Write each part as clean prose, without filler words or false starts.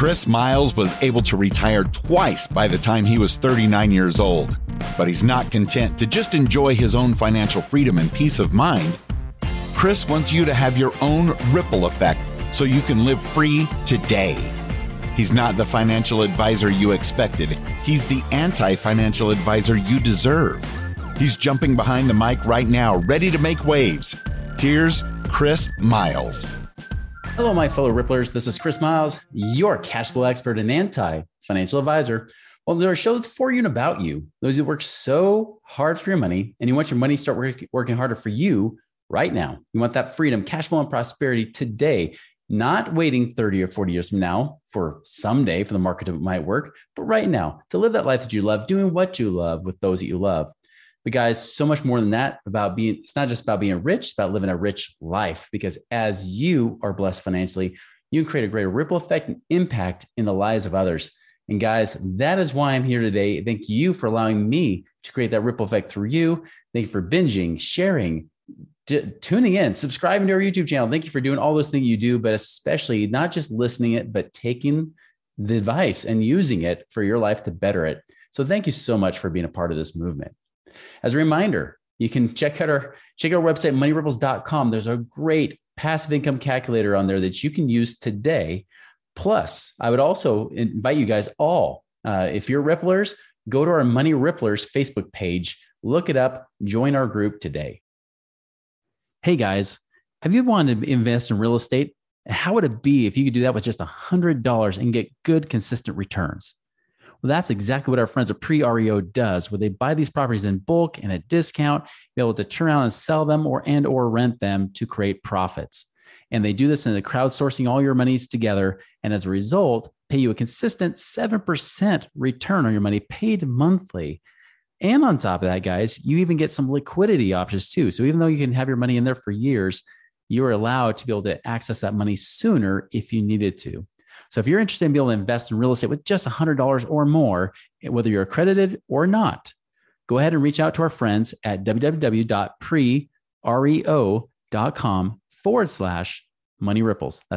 Chris Miles was able to retire twice by the time he was 39 years old, but he's not content to just enjoy his own financial freedom and peace of mind. Chris wants you to have your own ripple effect so you can live free today. He's not the financial advisor you expected. He's the anti-financial advisor you deserve. He's jumping behind the mic right now, ready to make waves. Here's Chris Miles. Hello, my fellow Ripplers. This is Chris Miles, your cash flow expert and anti-financial advisor. Well, there's a show that's for you and about you. Those who work so hard for your money and you want your money to start working harder for you right now. You want that freedom, cash flow, and prosperity today, not waiting 30 or 40 years from now for someday for the market to might work, but right now to live that life that you love, doing what you love with those that you love. But guys, so much more than that it's not just about being rich, it's about living a rich life, because as you are blessed financially, you can create a greater ripple effect and impact in the lives of others. And guys, that is why I'm here today. Thank you for allowing me to create that ripple effect through you. Thank you for binging, sharing, tuning in, subscribing to our YouTube channel. Thank you for doing all those things you do, but especially not just listening it, but taking the advice and using it for your life to better it. So thank you so much for being a part of this movement. As a reminder, you can check out our website, moneyripples.com. There's a great passive income calculator on there that you can use today. Plus, I would also invite you guys all, if you're Ripplers, go to our Money Ripplers Facebook page, look it up, join our group today. Hey guys, have you wanted to invest in real estate? How would it be if you could do that with just $100 and get good, consistent returns? Well, that's exactly what our friends at Pre-REO does, where they buy these properties in bulk and at discount, be able to turn around and sell them or rent them to create profits. And they do this in the crowdsourcing all your monies together. And as a result, pay you a consistent 7% return on your money paid monthly. And on top of that, guys, you even get some liquidity options too. So even though you can have your money in there for years, you're allowed to be able to access that money sooner if you needed to. So if you're interested in being able to invest in real estate with just $100 or more, whether you're accredited or not, go ahead and reach out to our friends at www.prereo.com/money ripples. That's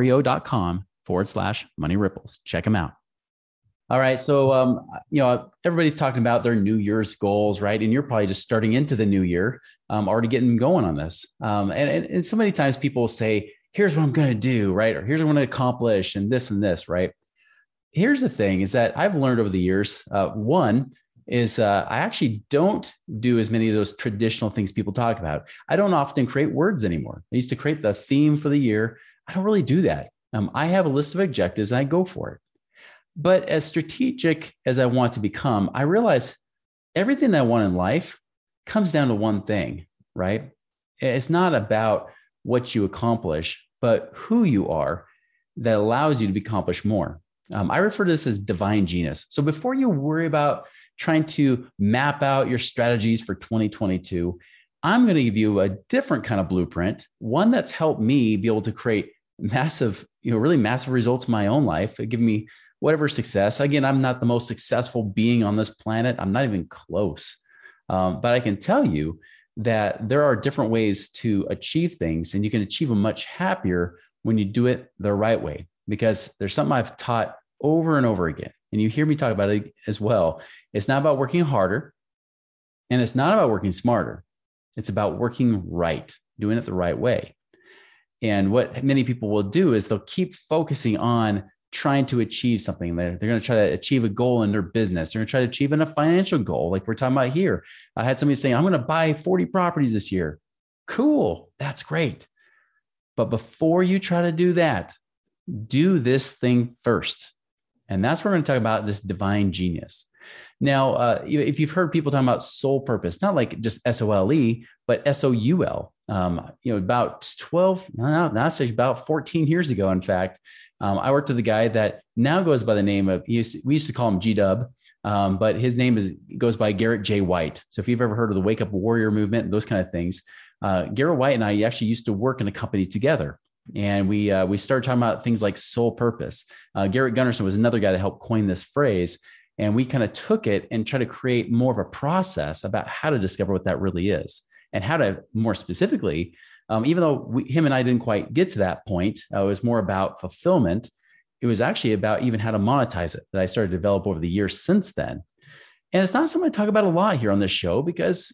prereo.com/money ripples. Check them out. All right. So, everybody's talking about their New Year's goals, right? And you're probably just starting into the new year, already getting going on this. And so many times people say, here's what I'm going to do, right? Or here's what I'm going to accomplish and this, right? Here's the thing is that I've learned over the years. One is I actually don't do as many of those traditional things people talk about. I don't often create words anymore. I used to create the theme for the year. I don't really do that. I have a list of objectives and I go for it. But as strategic as I want to become, I realize everything I want in life comes down to one thing, right? It's not about what you accomplish, but who you are that allows you to accomplish more. I refer to this as divine genius. So before you worry about trying to map out your strategies for 2022, I'm going to give you a different kind of blueprint, one that's helped me be able to create massive, really massive results in my own life. It give me whatever success. Again, I'm not the most successful being on this planet. I'm not even close. But I can tell you that there are different ways to achieve things, and you can achieve them much happier when you do it the right way, because there's something I've taught over and over again. And you hear me talk about it as well. It's not about working harder, and it's not about working smarter. It's about working right, doing it the right way. And what many people will do is they'll keep focusing on trying to achieve something. They're going to try to achieve a goal in their business. They're going to try to achieve a financial goal, like we're talking about here. I had somebody saying, I'm going to buy 40 properties this year. Cool. That's great. But before you try to do that, do this thing first. And that's what we're going to talk about, this divine genius. Now, if you've heard people talking about soul purpose, not like just SOLE, but SOUL, about about 14 years ago, in fact, I worked with a guy that now goes by the name of, we used to call him G-Dub, but his name goes by Garrett J. White. So if you've ever heard of the Wake Up Warrior movement, those kind of things, Garrett White and I actually used to work in a company together. And we started talking about things like soul purpose. Garrett Gunderson was another guy that helped coin this phrase. And we kind of took it and tried to create more of a process about how to discover what that really is, and how to more specifically, even though him and I didn't quite get to that point, it was more about fulfillment. it was actually about even how to monetize it that I started to develop over the years since then. And it's not something I talk about a lot here on this show because,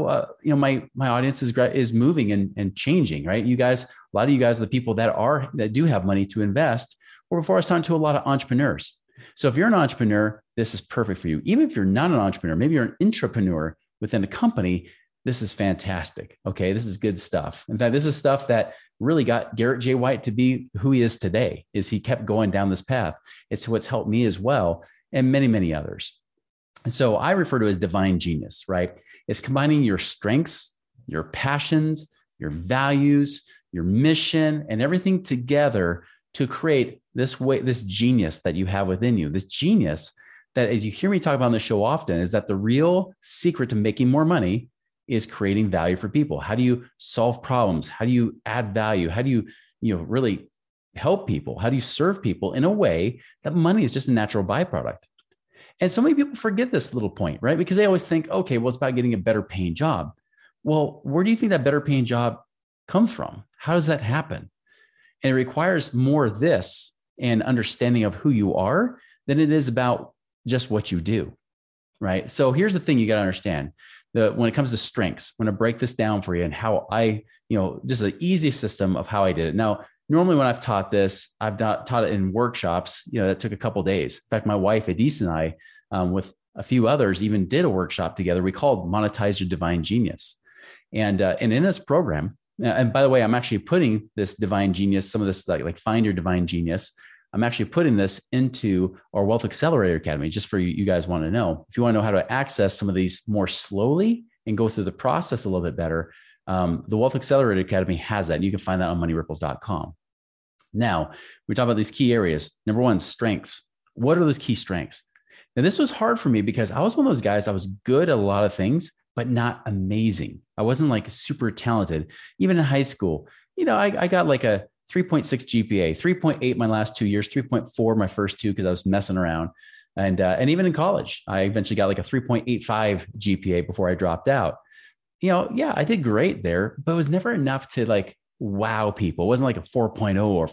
my audience is moving and changing, right? You guys, a lot of you guys are the people that do have money to invest. Or before I was talking to a lot of entrepreneurs. So if you're an entrepreneur, this is perfect for you. Even if you're not an entrepreneur, maybe you're an intrapreneur within a company, this is fantastic. Okay. This is good stuff. In fact, this is stuff that really got Garrett J. White to be who he is today, is he kept going down this path. It's what's helped me as well, and many, many others. And so I refer to it as divine genius, right? It's combining your strengths, your passions, your values, your mission, and everything together to create this genius that you have within you. This genius that, as you hear me talk about on the show often, is that the real secret to making more money is creating value for people. How do you solve problems? How do you add value? How do you really help people? How do you serve people in a way that money is just a natural byproduct? And so many people forget this little point, right? Because they always think, okay, well, it's about getting a better paying job. Well, where do you think that better paying job comes from? How does that happen? And it requires more of this and understanding of who you are than it is about just what you do, right? So here's the thing you got to understand. When it comes to strengths, I'm going to break this down for you and how I, just the easy system of how I did it. Now, normally when I've taught this, I've taught it in workshops, that took a couple of days. In fact, my wife, Adise, and I, with a few others, even did a workshop together. We called Monetize Your Divine Genius. And in this program, and by the way, I'm actually putting this divine genius, some of this like find your divine genius. I'm actually putting this into our Wealth Accelerator Academy, just for you guys want to know. If you want to know how to access some of these more slowly and go through the process a little bit better, the Wealth Accelerator Academy has that. And you can find that on moneyripples.com. Now, we talk about these key areas. Number one, strengths. What are those key strengths? Now, this was hard for me because I was one of those guys, I was good at a lot of things, but not amazing. I wasn't like super talented. Even in high school, I got like a 3.6 GPA, 3.8 my last 2 years, 3.4 my first two because I was messing around. And even in college, I eventually got like a 3.85 GPA before I dropped out. Yeah, I did great there, but it was never enough to like wow people. It wasn't like a 4.0 or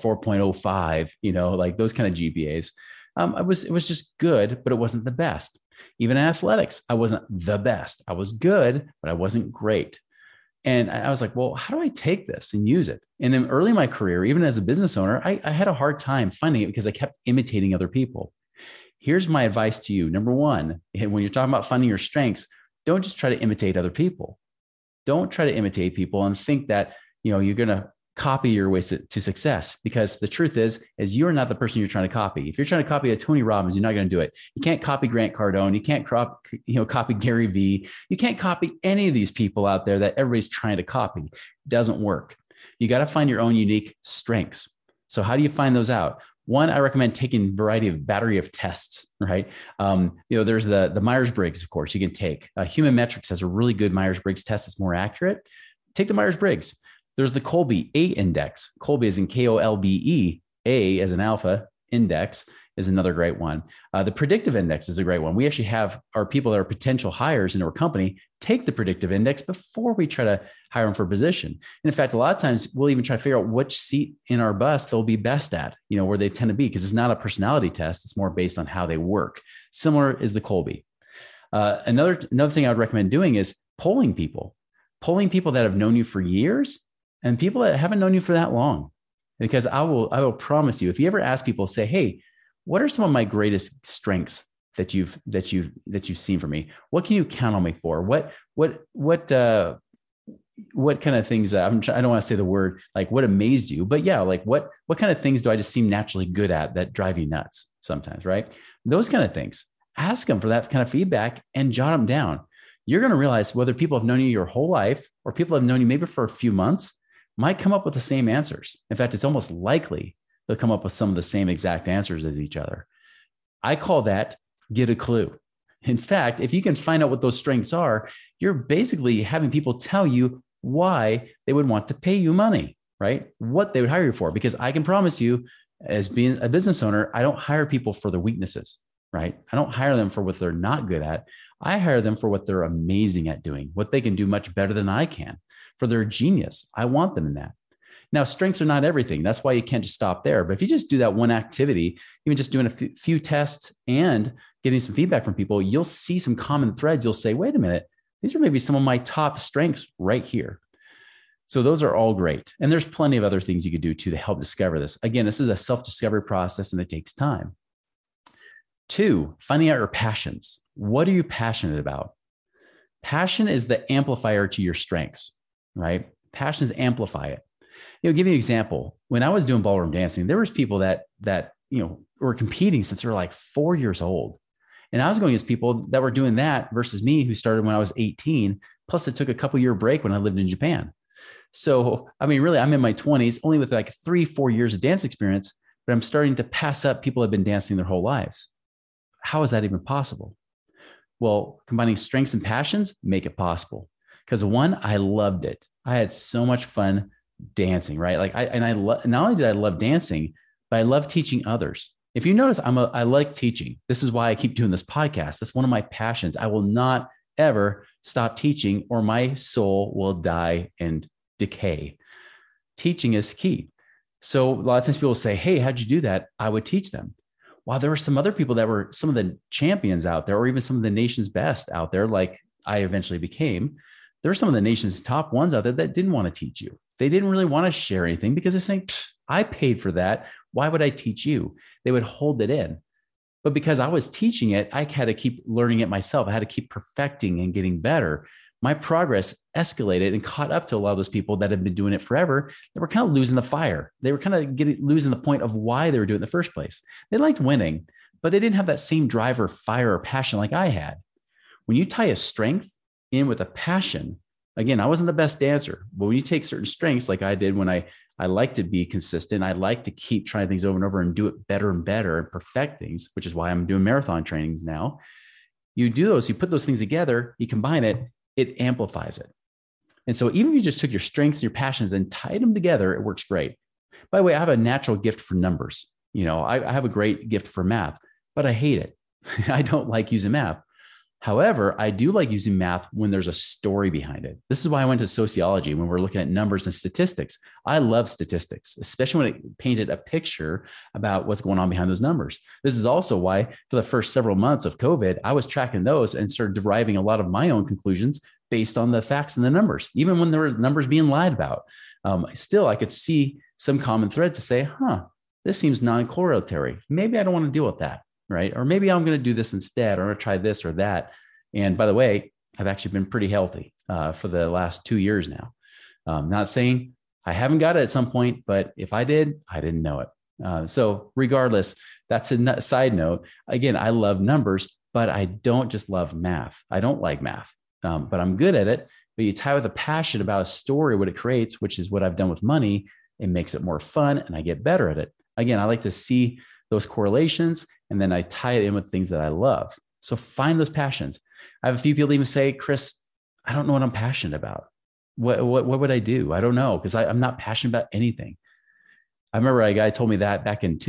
4.05, like those kind of GPAs. It was just good, but it wasn't the best. Even in athletics, I wasn't the best. I was good, but I wasn't great. And I was like, well, how do I take this and use it? And then early in my career, even as a business owner, I had a hard time finding it because I kept imitating other people. Here's my advice to you. Number one, when you're talking about finding your strengths, don't just try to imitate other people. Don't try to imitate people and think that, you're going to copy your way to success, because the truth is you're not the person you're trying to copy. If you're trying to copy a Tony Robbins, you're not going to do it. You can't copy Grant Cardone. You can't copy Gary Vee. You can't copy any of these people out there that everybody's trying to copy. It doesn't work. You got to find your own unique strengths. So how do you find those out? One, I recommend taking a battery of tests, right? There's the Myers-Briggs, of course, you can take. Human Metrics has a really good Myers-Briggs test that's more accurate. Take the Myers-Briggs. There's the Kolbe A index. Kolbe is in Kolbe. A as an alpha, index is another great one. The predictive index is a great one. We actually have our people that are potential hires in our company take the predictive index before we try to hire them for a position. And in fact, a lot of times we'll even try to figure out which seat in our bus they'll be best at, where they tend to be, because it's not a personality test. It's more based on how they work. Similar is the Kolbe. Another thing I would recommend doing is polling people that have known you for years and people that haven't known you for that long. Because I will promise you, if you ever ask people, say, hey, what are some of my greatest strengths that you've seen from me? What can you count on me for? What kind of things? I don't want to say the word like what amazed you, but yeah, like what kind of things do I just seem naturally good at that drive you nuts sometimes, right? Those kind of things. Ask them for that kind of feedback and jot them down. You're going to realize whether people have known you your whole life or people have known you maybe for a few months might come up with the same answers. In fact, it's almost likely they'll come up with some of the same exact answers as each other. I call that get a clue. In fact, if you can find out what those strengths are, you're basically having people tell you why they would want to pay you money, right? What they would hire you for. Because I can promise you, as being a business owner, I don't hire people for their weaknesses, right? I don't hire them for what they're not good at. I hire them for what they're amazing at doing, what they can do much better than I can, for their genius. I want them in that. Now, strengths are not everything. That's why you can't just stop there. But if you just do that one activity, even just doing a few tests and getting some feedback from people, you'll see some common threads. You'll say, wait a minute, these are maybe some of my top strengths right here. So those are all great. And there's plenty of other things you could do too to help discover this. Again, this is a self-discovery process and it takes time. 2, finding out your passions. What are you passionate about? Passion is the amplifier to your strengths, right? Passions amplify it. Give you an example. When I was doing ballroom dancing, there was people that were competing since they were like 4 years old. And I was going against people that were doing that versus me who started when I was 18. Plus it took a couple year break when I lived in Japan. So, I mean, really, I'm in my 20s, only with like 3-4 years of dance experience, but I'm starting to pass up people who have been dancing their whole lives. How is that even possible? Well, combining strengths and passions make it possible. Because one, I loved it. I had so much fun dancing, right? Not only did I love dancing, but I love teaching others. If you notice, I like teaching. This is why I keep doing this podcast. That's one of my passions. I will not ever stop teaching or my soul will die and decay. Teaching is key. So a lot of times people will say, hey, how'd you do that? I would teach them. While there were some other people that were some of the champions out there, or even some of the nation's best out there, like I eventually became, there were some of the nation's top ones out there that didn't want to teach you. They didn't really want to share anything because they're saying, I paid for that. Why would I teach you? They would hold it in. But because I was teaching it, I had to keep learning it myself. I had to keep perfecting and getting better. My progress escalated and caught up to a lot of those people that had been doing it forever. They were kind of losing the fire. They were kind of losing the point of why they were doing it in the first place. They liked winning, but they didn't have that same drive or fire or passion like I had. When you tie a strength in with a passion, again, I wasn't the best dancer, but when you take certain strengths like I did when I like to be consistent, I like to keep trying things over and over and do it better and better and perfect things, which is why I'm doing marathon trainings now. You do those, you put those things together, you combine it, it amplifies it. And so even if you just took your strengths and your passions and tied them together, it works great. By the way, I have a natural gift for numbers. I have a great gift for math, but I hate it. I don't like using math. However, I do like using math when there's a story behind it. This is why I went to sociology when we're looking at numbers and statistics. I love statistics, especially when it painted a picture about what's going on behind those numbers. This is also why for the first several months of COVID, I was tracking those and started deriving a lot of my own conclusions based on the facts and the numbers. Even when there were numbers being lied about, still I could see some common thread to say, this seems non-correlatory. Maybe I don't want to deal with that. Right? Or maybe I'm going to do this instead, or I'm going to try this or that. And by the way, I've actually been pretty healthy for the last 2 years now. Not saying I haven't got it at some point, but if I did, I didn't know it. So regardless, that's a side note. Again, I love numbers, but I don't just love math. I don't like math, but I'm good at it. But you tie with a passion about a story, what it creates, which is what I've done with money, it makes it more fun and I get better at it. Again, I like to see those correlations, and then I tie it in with things that I love. So find those passions. I have a few people even say, Chris, I don't know what I'm passionate about. What would I do? I don't know, because I'm not passionate about anything. I remember a guy told me that back in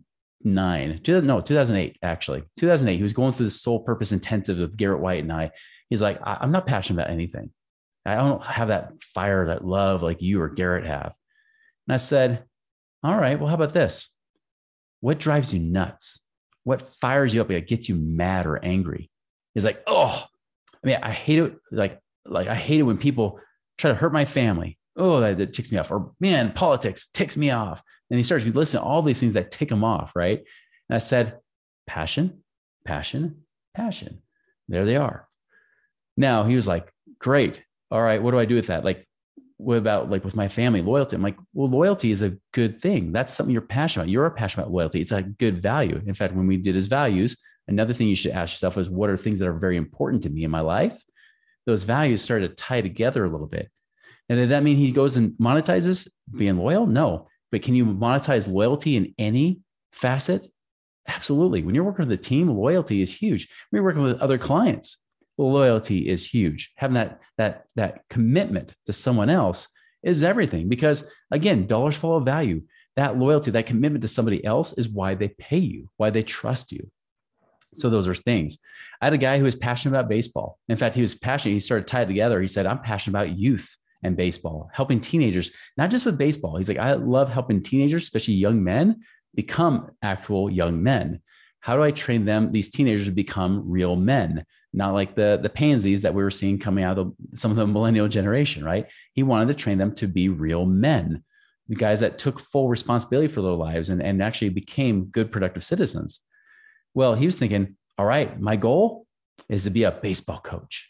2008, actually. 2008, he was going through the Soul Purpose Intensive with Garrett White and I. He's like, I'm not passionate about anything. I don't have that fire, that love like you or Garrett have. And I said, all right, well, how about this? What drives you nuts? What fires you up? It gets you mad or angry. He's like, I hate it. Like I hate it when people try to hurt my family. Oh, that ticks me off. Or man, politics ticks me off. And he starts to listen to all these things that tick him off, right? And I said, passion, passion, passion. There they are. Now he was like, great. All right, what do I do with that? Like, what about like with my family, loyalty? I'm like, well, loyalty is a good thing. That's something you're passionate about. You're passionate about loyalty. It's a good value. In fact, when we did his values, another thing you should ask yourself is, what are things that are very important to me in my life? Those values started to tie together a little bit. And did that mean he goes and monetizes being loyal? No. But can you monetize loyalty in any facet? Absolutely. When you're working with a team, loyalty is huge. When you're working with other clients, loyalty is huge. Having that commitment to someone else is everything, because again, dollars follow value. That loyalty, that commitment to somebody else is why they pay you, why they trust you. So those are things. I had a guy who was passionate about baseball. In fact, he was passionate. He started tied together. He said, I'm passionate about youth and baseball, helping teenagers, not just with baseball. He's like, I love helping teenagers, especially young men, become actual young men. How do I train them, these teenagers, to become real men? Not like the pansies that we were seeing coming out of some of the millennial generation, right? He wanted to train them to be real men, the guys that took full responsibility for their lives and actually became good, productive citizens. Well, he was thinking, all right, my goal is to be a baseball coach.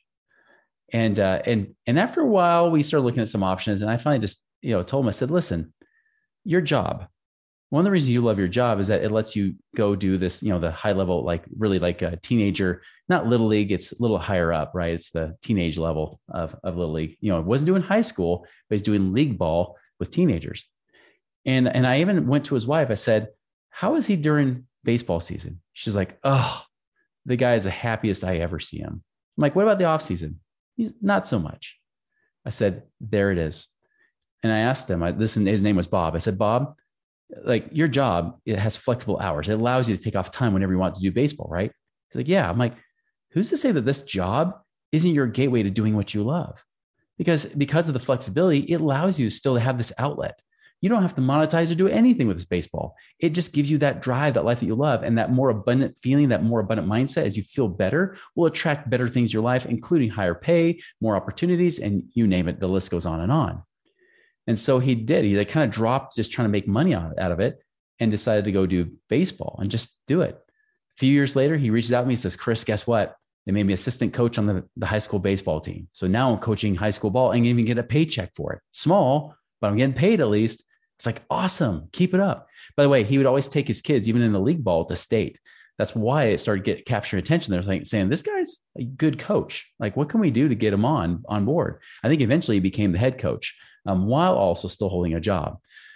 And after a while, we started looking at some options, and I finally just, told him, I said, listen, your job, one of the reasons you love your job is that it lets you go do this, the high level, like really like a teenager, not little league. It's a little higher up, right? It's the teenage level of little league. Wasn't doing high school, but he's doing league ball with teenagers. And I even went to his wife. I said, how is he during baseball season? She's like, oh, the guy is the happiest I ever see him. I'm like, what about the off season? He's not so much. I said, there it is. And I asked him, his name was Bob. I said, Bob, like your job, it has flexible hours. It allows you to take off time whenever you want to do baseball, right? He's like, yeah. I'm like, who's to say that this job isn't your gateway to doing what you love? Because of the flexibility, it allows you still to have this outlet. You don't have to monetize or do anything with this baseball. It just gives you that drive, that life that you love, and that more abundant feeling, that more abundant mindset as you feel better will attract better things in your life, including higher pay, more opportunities, and you name it, the list goes on and on. And so he did. He kind of dropped just trying to make money out of it and decided to go do baseball and just do it. A few years later, he reaches out to me and says, Chris, guess what? They made me assistant coach on the high school baseball team. So now I'm coaching high school ball and even get a paycheck for it. Small, but I'm getting paid at least. It's like, awesome. Keep it up. By the way, he would always take his kids, even in the league ball, to state. That's why it started capturing attention. They're saying, this guy's a good coach. Like, what can we do to get him on board? I think eventually he became the head coach while also still holding a job.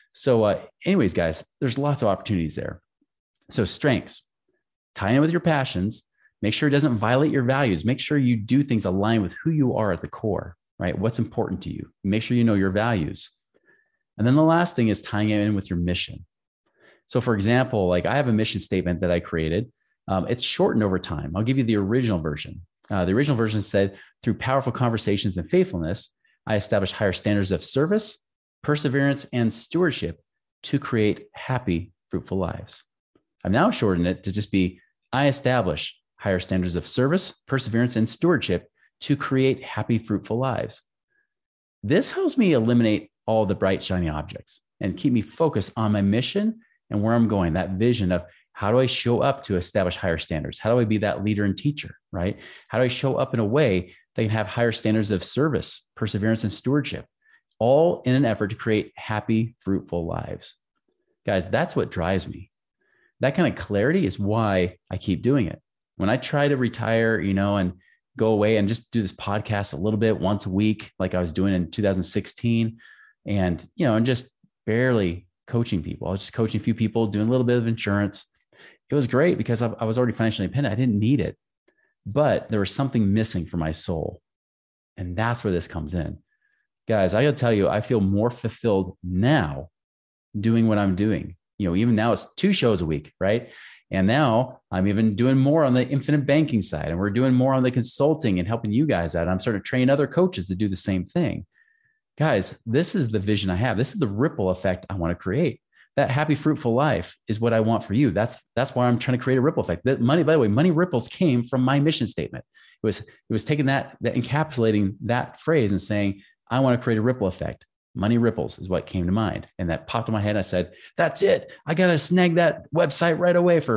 So anyways, guys, there's lots of opportunities there. So strengths, tie in with your passions, make sure it doesn't violate your values. Make sure you do things aligned with who you are at the core, right? What's important to you. Make sure you know your values. And then the last thing is tying it in with your mission. So for example, like I have a mission statement that I created. It's shortened over time. I'll give you the original version. The original version said, through powerful conversations and faithfulness, I established higher standards of service, perseverance, and stewardship to create happy, fruitful lives. I've now shortened it to just be, I establish higher standards of service, perseverance, and stewardship to create happy, fruitful lives. This helps me eliminate all the bright, shiny objects and keep me focused on my mission and where I'm going, that vision of how do I show up to establish higher standards? How do I be that leader and teacher, right? How do I show up in a way that can have higher standards of service, perseverance, and stewardship, all in an effort to create happy, fruitful lives? Guys, that's what drives me. That kind of clarity is why I keep doing it. When I try to retire, and go away and just do this podcast a little bit once a week, like I was doing in 2016, and just barely coaching people. I was just coaching a few people, doing a little bit of insurance. It was great because I was already financially independent. I didn't need it, but there was something missing for my soul. And that's where this comes in. Guys, I got to tell you, I feel more fulfilled now doing what I'm doing. Even now it's 2 shows a week, right? And now I'm even doing more on the infinite banking side, and we're doing more on the consulting and helping you guys out. I'm starting to train other coaches to do the same thing. Guys, this is the vision I have. This is the ripple effect I want to create. That happy, fruitful life is what I want for you. That's why I'm trying to create a ripple effect. That money, by the way, money ripples came from my mission statement. It was taking that encapsulating that phrase and saying, I want to create a ripple effect. Money ripples is what came to mind. And that popped in my head. I said, that's it. I got to snag that website right away for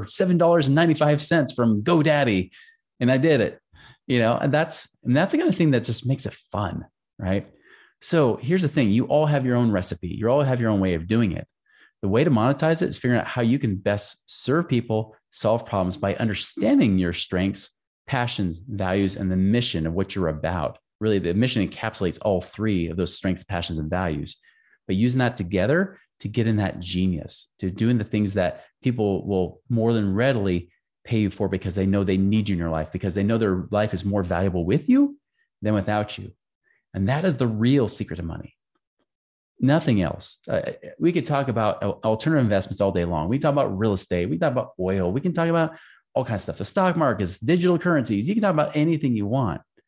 $7.95 from GoDaddy. And I did it, and that's the kind of thing that just makes it fun, right? So here's the thing. You all have your own recipe. You all have your own way of doing it. The way to monetize it is figuring out how you can best serve people, solve problems by understanding your strengths, passions, values, and the mission of what you're about. Really, the mission encapsulates all 3 of those strengths, passions, and values. But using that together to get in that genius, to doing the things that people will more than readily pay you for because they know they need you in your life, because they know their life is more valuable with you than without you. And that is the real secret to money. Nothing else. We could talk about alternative investments all day long. We talk about real estate. We talk about oil. We can talk about all kinds of stuff. The stock markets, digital currencies. You can talk about anything you want.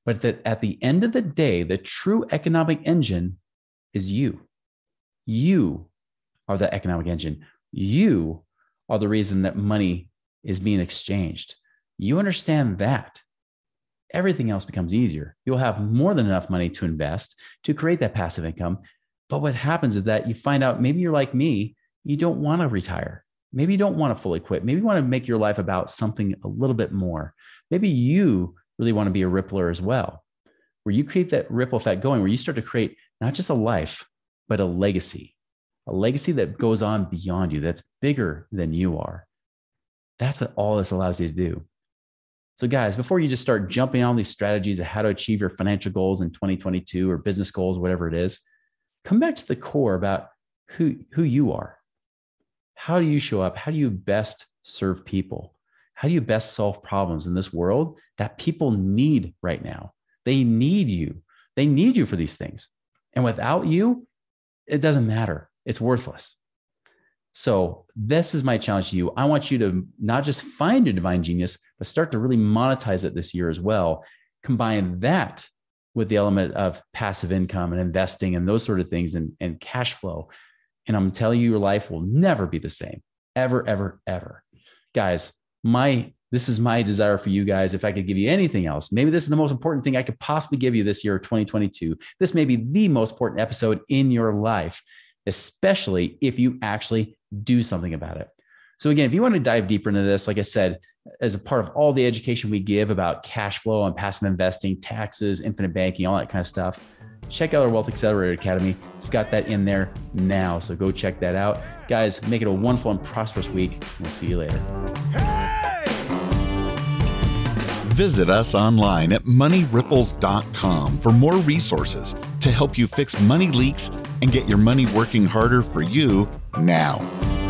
But that at the end of the day, the true economic engine is you. You are the economic engine. You are the reason that money is being exchanged. You understand that. Everything else becomes easier. You'll have more than enough money to invest to create that passive income. But what happens is that you find out, maybe you're like me, you don't want to retire. Maybe you don't want to fully quit. Maybe you want to make your life about something a little bit more. Maybe you really want to be a rippler as well, where you create that ripple effect going, where you start to create not just a life, but a legacy that goes on beyond you, that's bigger than you are. That's what all this allows you to do. So guys, before you just start jumping on these strategies of how to achieve your financial goals in 2022 or business goals, whatever it is, come back to the core about who you are. How do you show up? How do you best serve people? How do you best solve problems in this world that people need right now? They need you. They need you for these things. And without you, it doesn't matter. It's worthless. So this is my challenge to you. I want you to not just find your divine genius, but start to really monetize it this year as well. Combine that with the element of passive income and investing and those sort of things and cash flow. And I'm telling you, your life will never be the same. Ever, ever, ever. Guys, this is my desire for you guys. If I could give you anything else, maybe this is the most important thing I could possibly give you this year, 2022. This may be the most important episode in your life, especially if you actually do something about it. So again, if you want to dive deeper into this, like I said, as a part of all the education we give about cash flow and passive investing, taxes, infinite banking, all that kind of stuff, check out our Wealth Accelerator Academy. It's got that in there now. So go check that out. Guys, make it a wonderful and prosperous week. We'll see you later. Visit us online at moneyripples.com for more resources to help you fix money leaks and get your money working harder for you now.